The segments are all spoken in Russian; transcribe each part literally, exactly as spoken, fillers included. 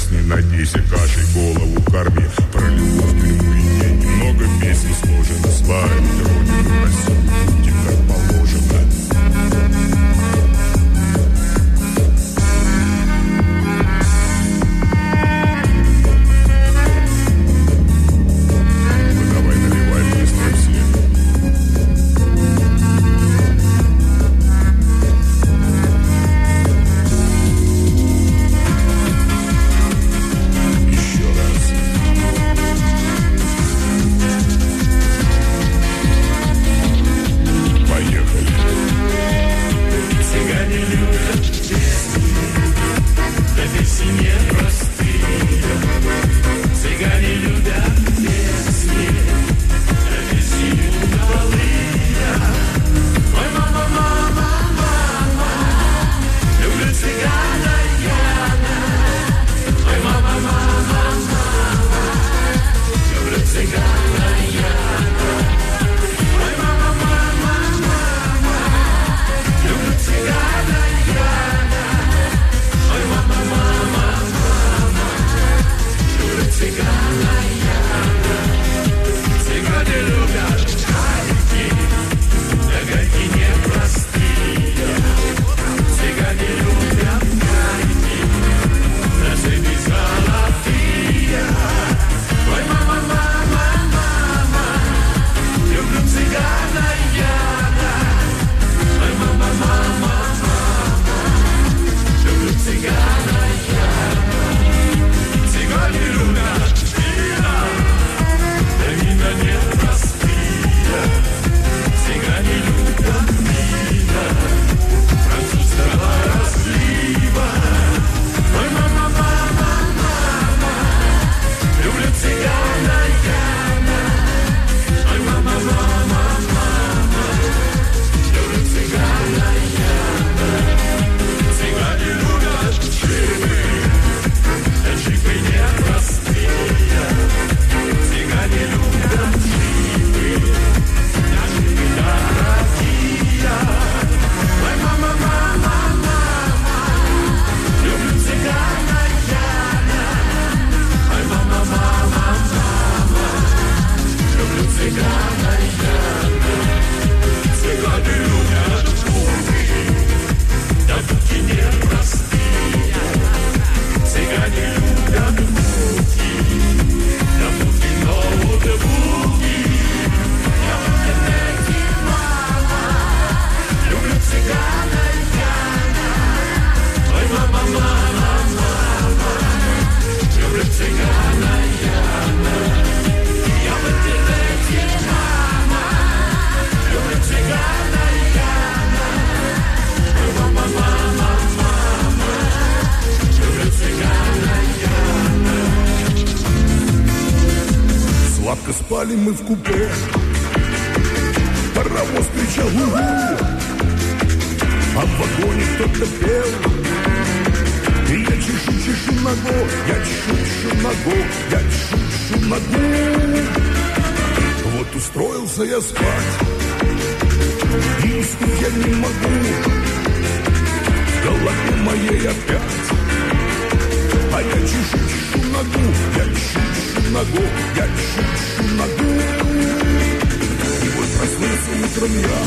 раз не надейся, кашей голову корми. Про любовь, тюрьму и деньги много песен сложено. Славить родину, Россию, будем как положено. Спали мы в купе, паровоз кричал «У-у-у!», а в вагоне кто-то пел. И я чешу, чешу ногу, я чешу, чешу ногу, я чешу, чешу ногу. Вот устроился я спать, и уснуть я не могу. В голове моей опять, а я чешу, чешу ногу, я чешу, чешу ногу, я чешу, чешу ногу. И вот проснулся утром я,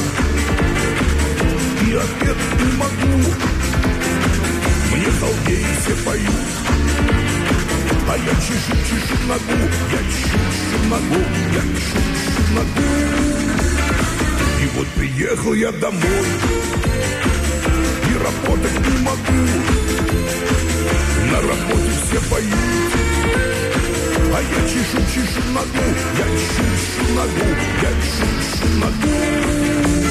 и опять не могу. Мне халдеи все поют, а я чешу, чешу ногу, я чешу, чешу ногу, я чешу, чешу ногу. И вот приехал я домой, и работать не могу. На работе все поют, а я чешу, чешу ногу, я чешу, чешу ногу, я чешу, чешу ногу.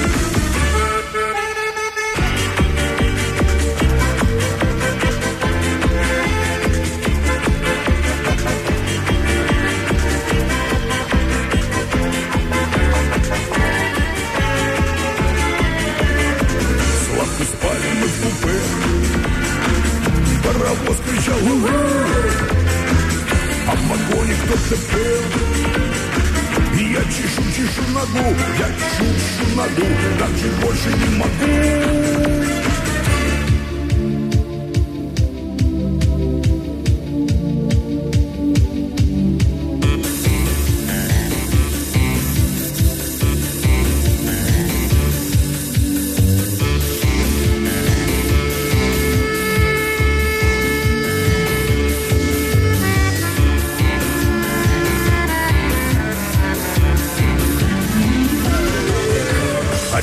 Паровоз кричал «У-у-у!», а в вагоне кто-то пел. И я чешу, чешу ногу, я чешу, чешу ногу, так же больше не могу.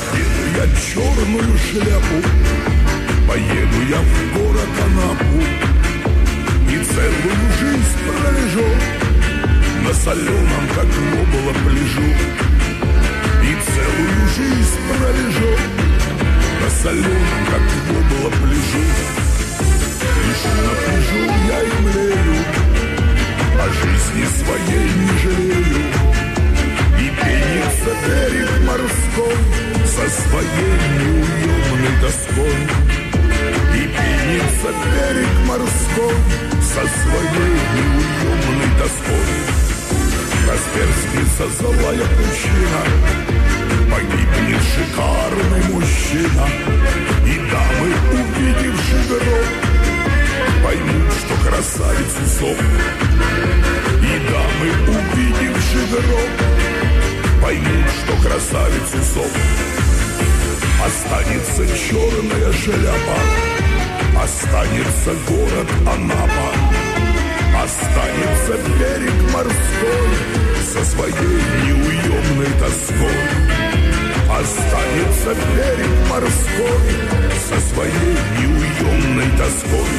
Надену я черную шляпу, поеду я в город Анапу и целую жизнь пролежу на соленом, как лобола, пляжу. И целую жизнь пролежу на соленом, как лобола, пляжу. Лишь на пляжу я и млею, о жизни своей не жалею. И пенится берег морской со своей неуемной тоской. И пенится берег морской со своей неуемной тоской. Расперстится злая пучина, погибнет шикарный мужчина. И дамы, увидевши гроб, поймут, что красавец усоп. И дамы, увидевши гроб, поймут, что красавец усоп. Останется черная шляпа, останется город Анапа, останется берег морской со своей неуемной тоской. Останется берег морской со своей неуемной тоской.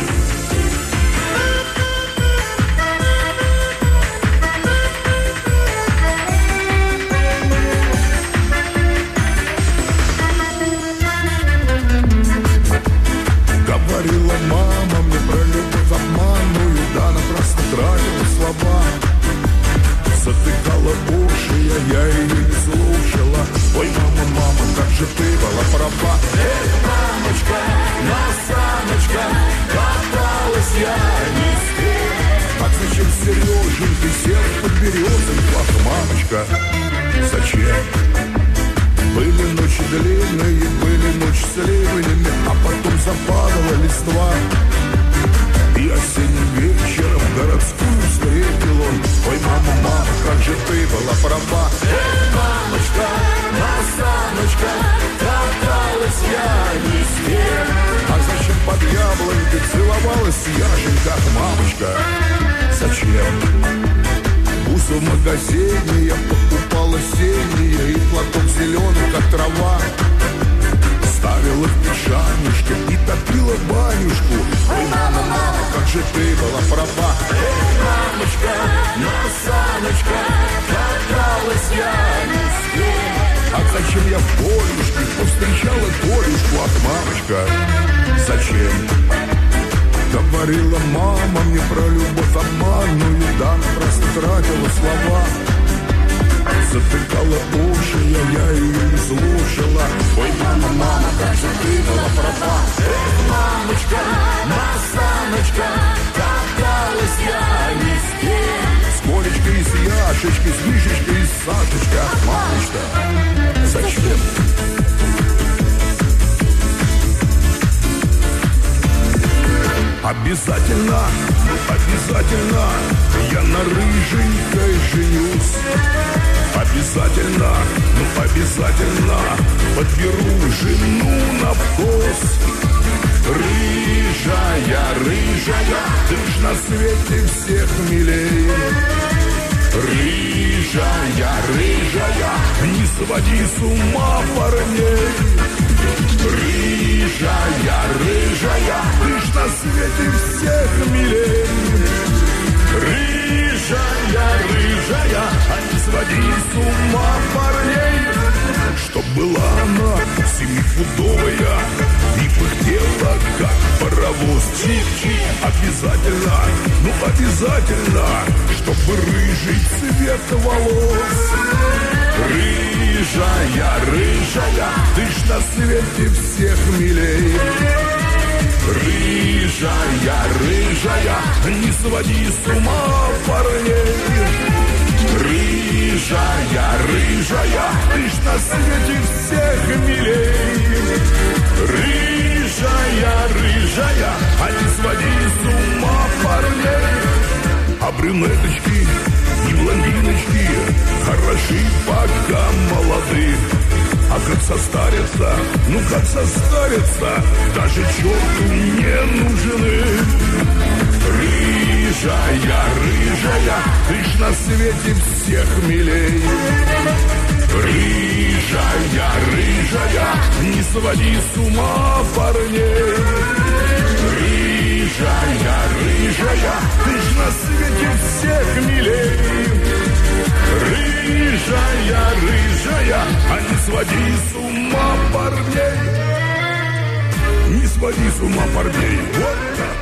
Говорила мама мне про любовь обманную, да напрасно тратила слова. Затыкала уши, а я ее не слушала. Ой, мама, мама, как же ты была права. Эй, мамочка, на саночка, каталась я не с кем. Так зачем Сереженька сел под березоньку? Ах, мамочка, зачем? Были ночи длинные, были ночи с ливнями, а потом западала листва. И осенним вечером городскую встретил он. Ой, мама, мама, как же ты была права. Эй, мамочка, на саночка, каталась я не с кем. А зачем под яблонькой целовалась яшенька? Мамочка, зачем? Бусу в магазине я покупала синие и платок зеленый, как трава. Ставила в пижамушке и топила банюшку. Ой, мама, мама, как же ты была права. Эй, мамочка, на саночка, каталась я не с кем. А зачем я в полюшке повстречала Колюшку? Ах, мамочка, зачем? Говорила мама мне про любовь обманную, да просто тратила слова. Затыкала уши, а я ее не слушала. Ой, мама, мама, как же ты была права. Эй, мамочка, на саночка, каталась я не с кем. С Колечкой и с Яшечкой, с Мишечкой и с Сашечкой. Ах, мамочка, зачем? Обязательно, обязательно я на рыженькой женюсь. Обязательно, ну обязательно подберу жену на вкус. Рыжая, рыжая, ты ж на свете всех милей. Рыжая, рыжая, не своди с ума парней. Рыжая, рыжая, ты ж на свете всех милей. Рыжая, рыжая, а не своди с ума парней. Чтоб была она семифутовая и пыхтела, как паровоз. Чик-чик, обязательно, ну обязательно, чтобы рыжий цвет волос. Рыжая, рыжая, ты ж на свете всех милей. Рыжая, рыжая, не своди с ума парней. Рыжая, рыжая, ты ж на свете всех милей. Рыжая, рыжая, а не своди с ума парней. А брюнеточки и блондиночки хороши, пока молоды. А как состарятся, ну как состарятся, даже черту не нужны. Рыжая, рыжая, ты ж на свете всех милей. Рыжая, рыжая, своди с ума парней. Рыжая, рыжая, ты ж на свете всех милей. Рыжая, рыжая, а не своди с ума парней. Не своди с ума парней. Вот так.